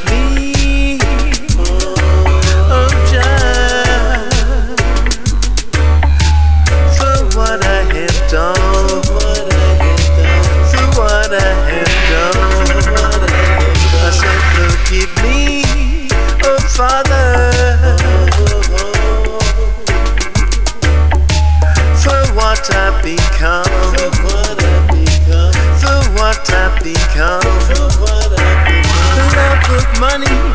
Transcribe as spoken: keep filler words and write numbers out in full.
me. Oh, Jah, for what I have done, for what I have done. I said, forgive me, oh Father, for what I've become, for what I've become. I put money